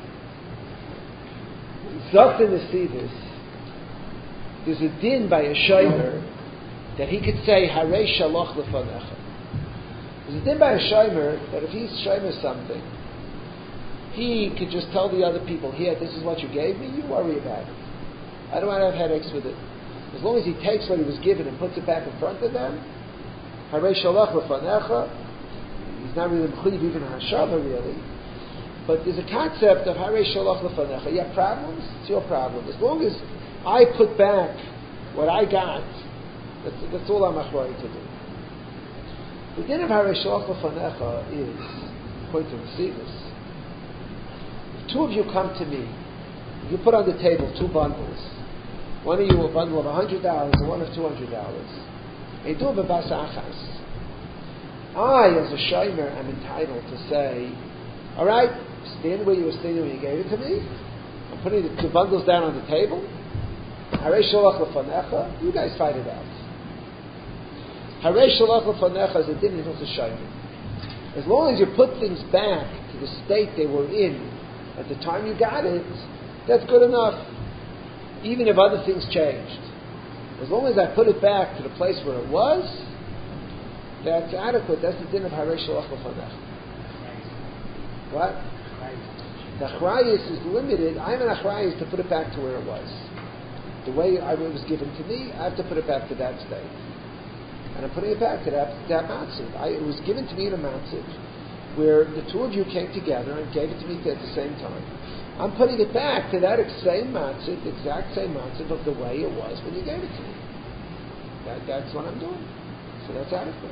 Speaker 1: Zok the Nesivis, there's a din by a shomer that he could say, Harei shaloch lefanecha. There's a din by a shomer that if he's shomer something, he could just tell the other people, here, this is what you gave me, you worry about it. I don't want to have headaches with it. As long as he takes what he was given and puts it back in front of them, Harei shaloch lefanecha, he's not really mechuyev even hashava really, but there's a concept of Harei shaloch lefanecha. You have problems? It's your problem. As long as I put back what I got, that's, that's all I'm achrayed to do. The din of Harei shaloch lefanecha is, according to Nesivis, if two of you come to me, you put on the table two bundles, one of you a bundle of one hundred dollars and one of two hundred dollars, they do have a bas achas. I, as a shomer, am entitled to say, all right, stand where you were standing when you gave it to me, I'm putting the two bundles down on the table, Harei shaloch lefanecha, you guys fight it out. Harei shaloch lefanecha is a din of a shomer. As long as you put things back to the state they were in at the time you got it, that's good enough. Even if other things changed. As long as I put it back to the place where it was, that's adequate. That's the din of Harei shaloch lefanecha. What? The achrayus is limited. I'm an achrayus to put it back to where it was. The way it was given to me, I have to put it back to that state. And I'm putting it back to that, that matziv. I, it was given to me in a matziv where the two of you came together and gave it to me at the same time. I'm putting it back to that same matziv, the exact same matziv of the way it was when you gave it to me. That, that's what I'm doing. So that's adequate.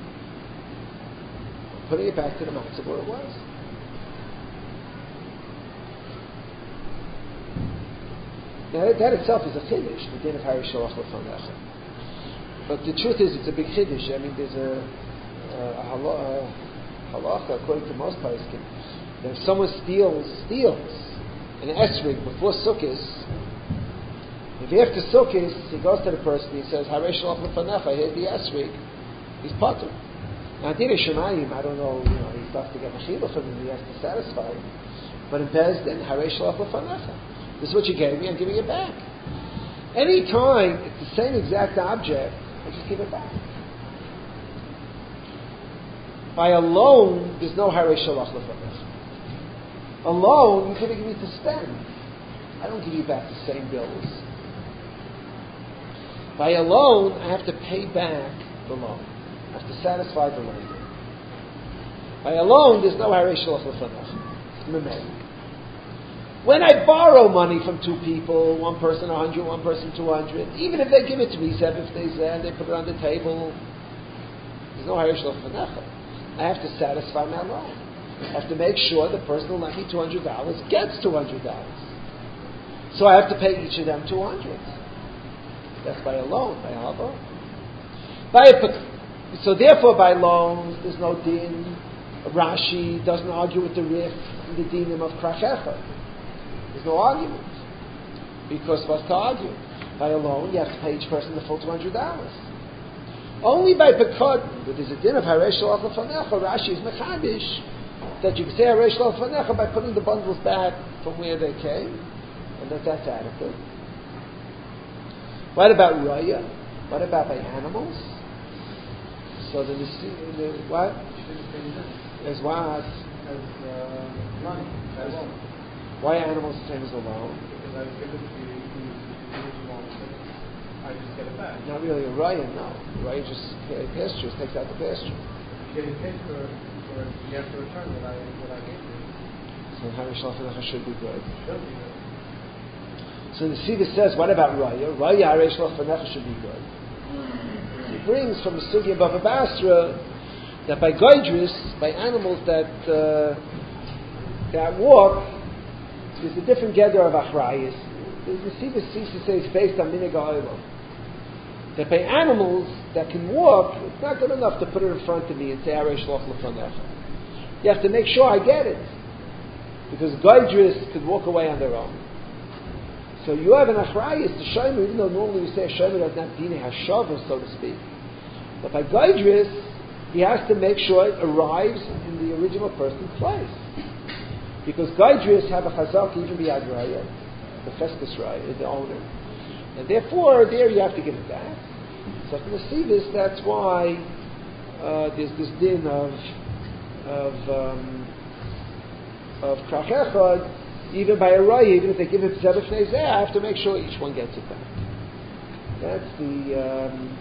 Speaker 1: I'm putting it back to the matziv where it was. Now that, that itself is a chiddush, the din of Harei shaloch lefanecha. But the truth is, it's a big chiddush. I mean, there's a, a, a halacha, according to most poskim, that if someone steals steals an esrig before Sukkot, if after Sukkot he goes to the person, he says, Harei shaloch lefanecha, here's the esrig, he's patur. Now, Dinei Shemayim, I don't know, you know, he starts to get a chiluk from him, he has to satisfy him. But in Bezdin, Harei Shalach L'Fanecha. This is what you gave me, I'm giving it back. Any time it's the same exact object, I just give it back. By a loan, there's no Harei Shalach L'Fanecha. A loan, you're giving me to spend. I don't give you back the same bills. By a loan, I have to pay back the loan. I have to satisfy the lender. By a loan, there's no Harei Shalach L'Fanecha. When I borrow money from two people, one person a hundred, one person two hundred, even if they give it to me, seven if they say, and they put it on the table, there's no Harei Shalach L'Fanecha. I have to satisfy my loan. I have to make sure the person who lent me two hundred dollars gets two hundred dollars. So I have to pay each of them two hundred dollars. That's by a loan, by a hava. By a, so therefore, by loans, there's no din. Rashi doesn't argue with the Rif and the dinim of Krachecha. There's no argument. Because what's to argue? By a loan, you have to pay each person the full two hundred dollars. Only by Pekod, but there's a din of Harei Shalach L'Fanecha, Rashi is Mechadish, that you can say Harei Shalach L'Fanecha by putting the bundles back from where they came, and that that's adequate. What about Raya? What about by animals? So the, the what? As what?
Speaker 2: As uh, money. As
Speaker 1: why are animals the same as a loan?
Speaker 2: Because I give it to you, you use loan, I just get it back.
Speaker 1: Not really a Raya, no. Raya just pastures, takes out the pasture.
Speaker 2: You're getting paid for, for you have to return what I what I gave you.
Speaker 1: So Harei Shalach L'Fanecha should be good.
Speaker 2: Should be good.
Speaker 1: So the Siva says, what about Raya? Raya Harei Shalach L'Fanecha should be good. He brings from the Sugya Bava Basra that by Goydris, by animals that uh, that walk, there's a different gather of Achrayis. The Siva seems to say it's based on Minig HaOlam. That by animals that can walk, it's not good enough to put it in front of me and say Harei Shalach L'Fanecha. You have to make sure I get it. Because Goydris could walk away on their own. So you have an achrayis to shomer, even though normally we say a shomer does not dine hashavah, so to speak. But by Goydris, he has to make sure it arrives in the original person's place. Because Goydris have a chazak even beyond raya, the festus raya, the owner. And therefore, there you have to give it back. So from the Sivis, that's why uh, there's this din of of um, of krachechad. Even by a raya, even if they give it to Zebek Nezeh, I have to make sure each one gets it back. That's the um,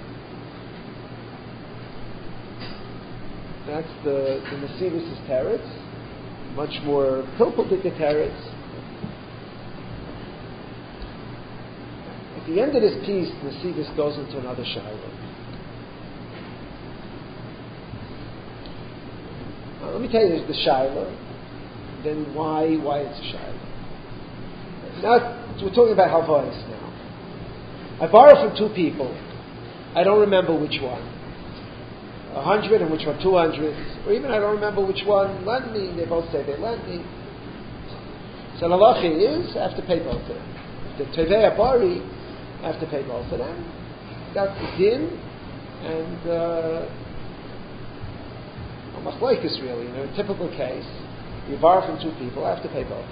Speaker 1: that's the the Nesivis' teretz, much more pilpuldik teretz. At the end of this piece, Nesivis goes into another shaila. Now, let me tell you the shaila. Then why why it's a shaila? Now we're talking about halvayis now. I borrow from two people. I don't remember which one. A hundred and which one two hundred, or even I don't remember which one lent me. They both say they lent me. So the halacha is I have to pay both of them. The tevei bari, I have to pay both of them. That's the din, and uh, a machlokes really. You know, a typical case. You borrow from two people, I have to pay both.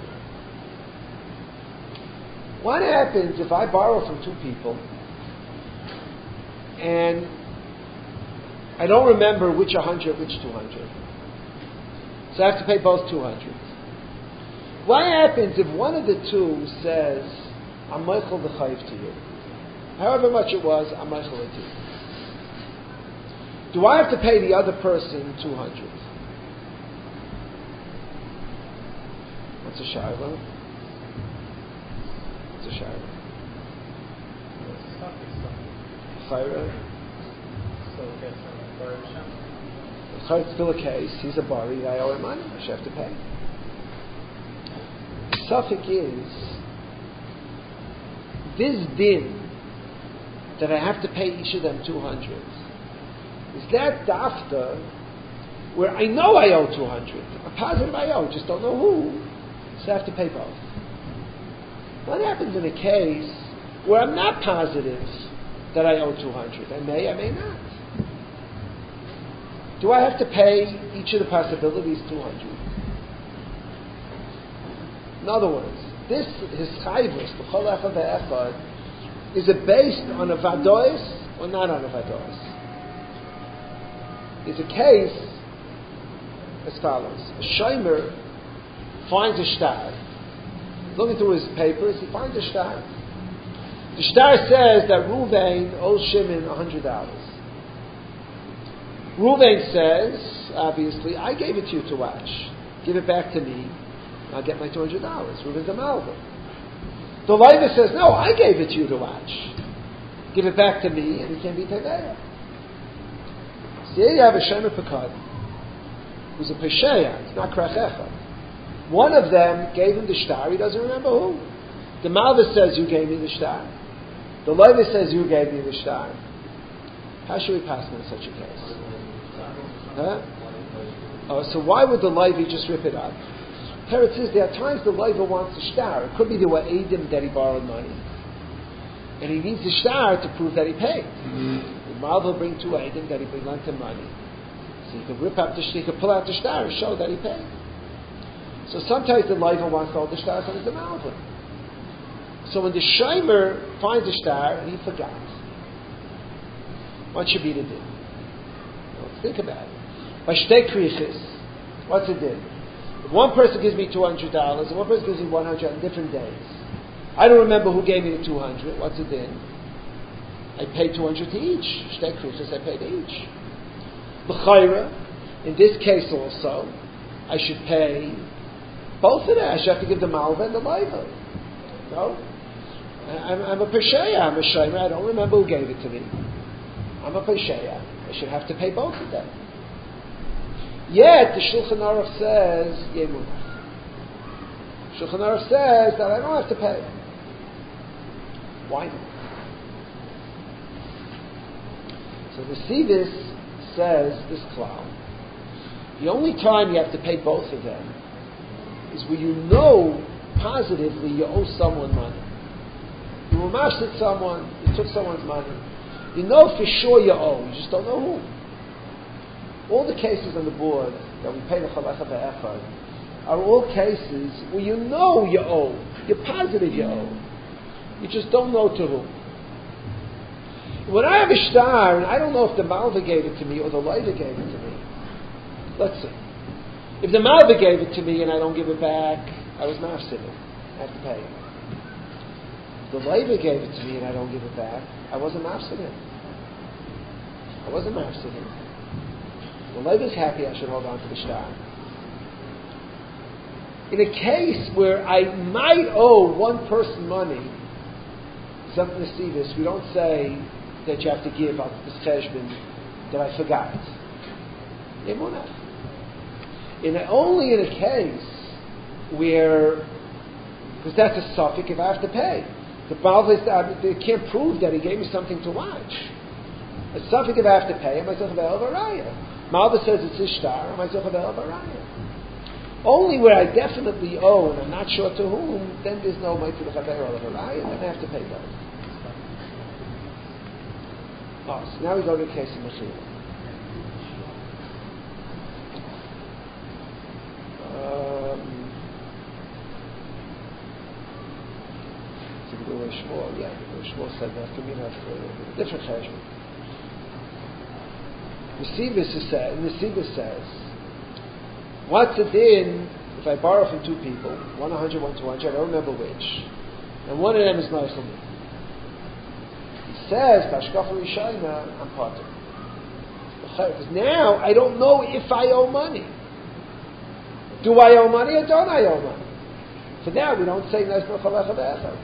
Speaker 1: What happens if I borrow from two people and I don't remember which one hundred, which two hundred? So I have to pay both two hundred. What happens if one of the two says, I'm meichel the chayiv to you? However much it was, I'm meichel it to you. Do I have to pay the other person two hundred? What's a shaila? What's a shaila? Chayra? It's still a case. He's a bari. I owe him money. I should have to pay. The suffix is this din that I have to pay each of them two hundred. Is that dafta where I know I owe two hundred? I'm positive I owe, just don't know who. So I have to pay both. What happens in a case where I'm not positive that I owe two hundred? I may, I may not. Do I have to pay each of the possibilities two hundred? In other words, this his chayvus, b'chol echad ve'echad, is it based on a vadois or not on a vadois? There's a case as follows: a shomer finds a shtar. He's looking through his papers. He finds a shtar. The shtar says that Ruvain owes Shimon a hundred dollars. Ruvain says, obviously, I gave it to you to watch. Give it back to me. I'll get my two hundred dollars. Ruvain's a malva. The Leiva says, no, I gave it to you to watch. Give it back to me, and he can't be teveya. So here you have a shomer pekad, who's a pesheya. It's not krachecha. One of them gave him the shtar. He doesn't remember who. The malva says, you gave me the shtar. The Leiva says, you gave me the shtar. How should we pass in such a case? Huh? Oh, so why would the Leiva just rip it up? Teretz says there are times the Leiva wants the shtar. It could be there were Eidim that he borrowed money, and he needs the shtar to prove that he paid. Mm-hmm. The Malva will bring two Eidim that he lent him money, so he could rip up the he could pull out the shtar and show that he paid. So sometimes the Leiva wants all the stars on the Malva. So when the shomer finds a shtar and he forgot, what should be the din? Let's think about it. By shtei krichis, what's the din? If one person gives me two hundred dollars and one person gives me one hundred on different days, I don't remember who gave me the two hundred. What's the din? I pay two hundred to each. Shtei krichis, I pay to each. B'chayra, in this case also, I should pay both of them. I should have to give the malva and the leiva. No? I'm, I'm a pesheya, I'm a shomer, I don't remember who gave it to me. I'm a pesheya. I should have to pay both of them. Yet, the Shulchan Aruch says, Yemunah. Shulchan Aruch says that I don't have to pay. Why not? So the Sivis says this klal. The only time you have to pay both of them is when you know positively you owe someone money. You were mashlit someone, you took someone's money. You know for sure you owe, you just don't know who. All the cases on the board that we pay the chalacha be'echad are all cases where you know you owe. You're positive you owe. You just don't know to whom. When I have a shtar and I don't know if the malva gave it to me or the leiva gave it to me, let's see. If the malva gave it to me and I don't give it back, I was mafsid. I have to pay it. The leiva gave it to me and I don't give it back, I wasn't mafsid. I wasn't mafsid. The leiva's happy I should hold on to the shtar. In a case where I might owe one person money, something to see this, we don't say that you have to give up this cheshbon that I forgot. In a, only in a case where, because that's a suffix if I have to pay. The Malva is, uh, they can't prove that he gave me something to watch. A suffix if I have to pay, am I zoch be'el v'raya? Malva says it's his shtar, am I zoch be'el v'raya? Only where I definitely owe and I'm not sure to whom, then there's no mitzvah chaver v'raya, then I have to pay both. Oh, so now we go to the case of Mechila. Um, so the way Shmuel, yeah, the way Shmuel said that can mean a different cheshbon. The Sivis says, and the Sivis says, what's the din if I borrow from two people, one a hundred, one two hundred, I don't remember which, and one of them is nice for me. He says, Tashkafa Rishayna, I'm parting. Because now I don't know if I owe money. Do I owe money or don't I owe money? So now we don't say Nes Nochalecha Be'echad.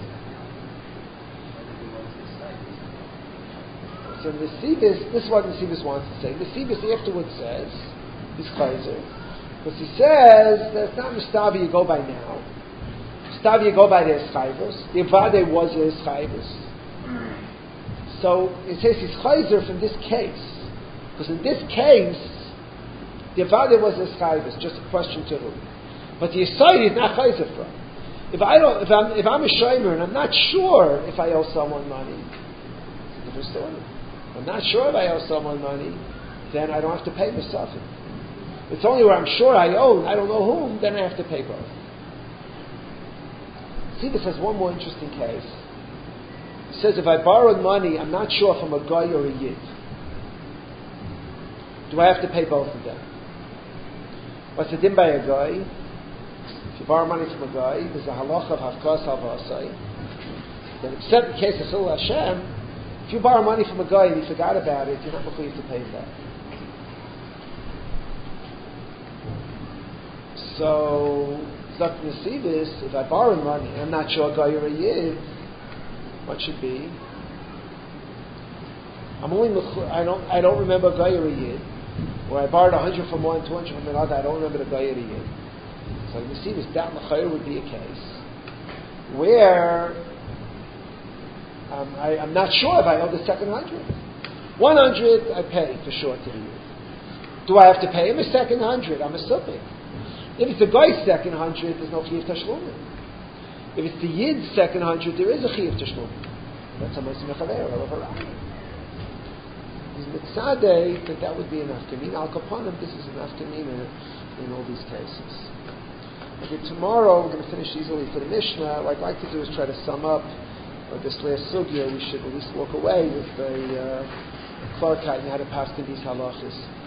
Speaker 1: So the Sibis, this is what the Sibis wants to say. The Sibis afterwards says, he's Chayzer, because he says that it's not Mustavi you go by now. Mustavi you go by the Eschayvos. The Avade was the Eschayvos. So it says he's Chayzer from this case. Because in this case, the Avade was the Eschayvos, just a question to whom. But the Yisrael is not Chayzer from. If I don't, if I'm, if I'm a Shomer and I'm not sure if I owe someone money, it's a different story. I'm not sure if I owe someone money, then I don't have to pay Musafir. It's only where I'm sure I owe, I don't know whom, then I have to pay both. Mesivus has one more interesting case. He says, if I borrowed money, I'm not sure if I'm a guy or a yid. Do I have to pay both of them? What's the din by a guy? If you borrow money from a guy, there's a halacha of hafkas havasai. Then except in case of Sul Hashem, if you borrow money from a guy and you forgot about it, you're not mechuyev to pay him back. So, Zak Nesivis, if I borrow money, I'm not sure a guy or a yid, what should be? I'm only I don't I don't remember a guy or a yid. Or I borrowed a hundred from one, two hundred from another. I don't remember the guy or the yid. So Nesivis, that l'chayr would be a case where um, I, I'm not sure if I owe the second hundred. One hundred I pay for sure to the yid. Do I have to pay him a second hundred? I'm assuming. If it's the guy's second hundred, there's no chiyuv tashlumin. If it's the yid's second hundred, there is a chiyuv tashlumin. That's a ma'aseh mechaber of a raya. He's mitzadeh that that would be enough to mean al kapanim. This is enough to mean in, in all these cases. Okay, tomorrow we're going to finish easily for the Mishnah. What I'd like to do is try to sum up uh, this last sugya. We should at least walk away with a uh, clarkite and how to pass in these halachas.